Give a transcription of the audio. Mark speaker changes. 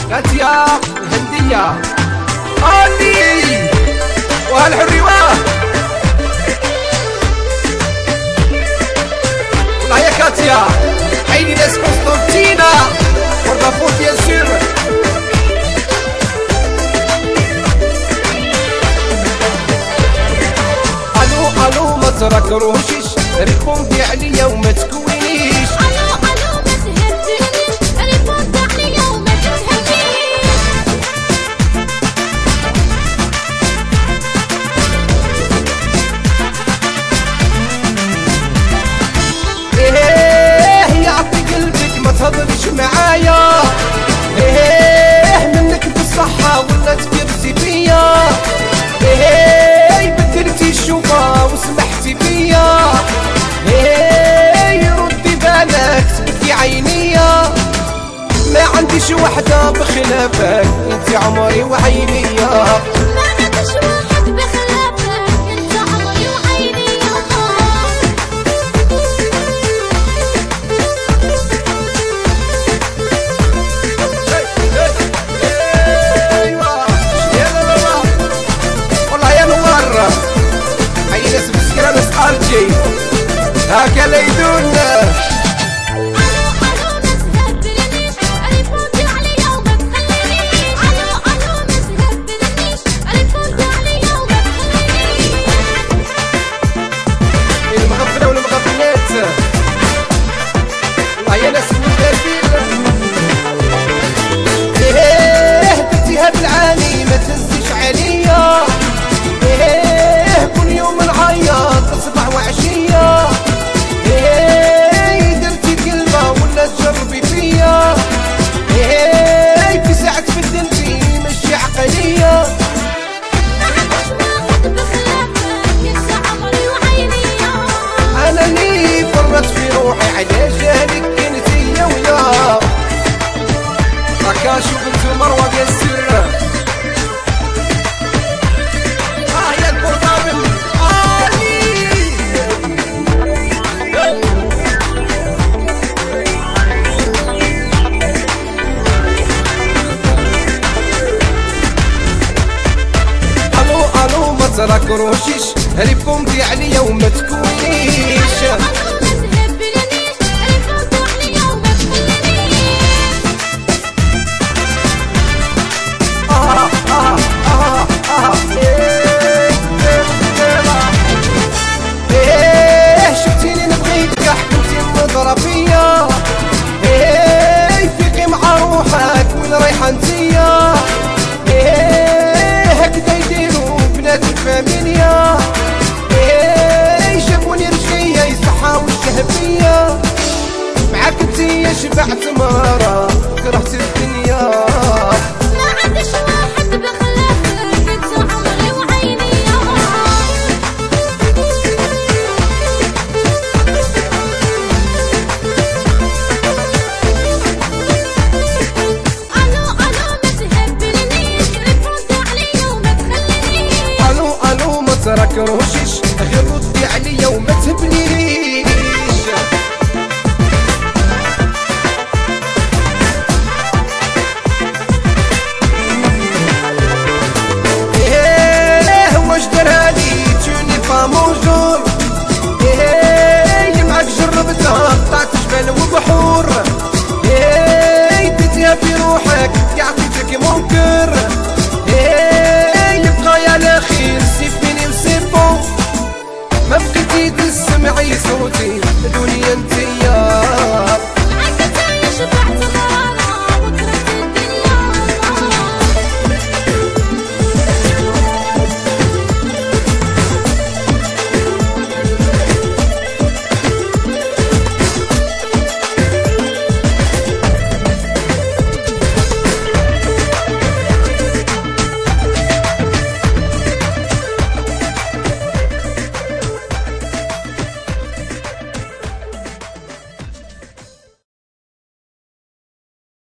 Speaker 1: غاتيا الهندية علي وهالحريوة والله يا كاتيا عيني ناس قسطنطينة والرافوت يا سير. الو الو ما تركروشيش ريبوندي عليا وما تكوينيش.
Speaker 2: الو الو ما تهزنيش ريبوندي عليا وما تتهزنيش.
Speaker 1: ايه يعطي قلبك ما تهضرش معايا. ايه منك بالصحة ولا تكرزي بيا. ايه بدلتي الشوفة وسمحتي بيا. ايه ردي بالك تبكي عينيا. ما عنديش وحدة بخلافك انت عمري وعينيا.
Speaker 2: ما عنديش واحد بخلافك انت عمري وعينيا.
Speaker 1: ايوه يلا بابا والله يا نور هاي ناس مسكرة ناس ارجي هكا لا يدونا.
Speaker 2: الو الو ما تهبلنيش ريبوندي عليا وما تخلينيش. الو الو ما تهبلنيش ريبوندي عليا وما تخلينيش.
Speaker 1: المغفلة والمغفلات والله يا ناس المدافين. ايه درتيها بالعاني ما تهزيش عليا. ايه كل يوم نعيط صباح وعشية. ايه درتي كلمة ولا تجربي فيا. ايه في ساعة في الدنبي مشي عقلية.
Speaker 2: ما عنديش واحد بخلافك انت عمري وعينيا.
Speaker 1: انا لي فرط في روحي على جهلك انتي ويا. هكا شوف انت مروة يا السر. يا البرطابل علي. الو الو ما تراكروشيش ريبوندي عليا وما تكونيش.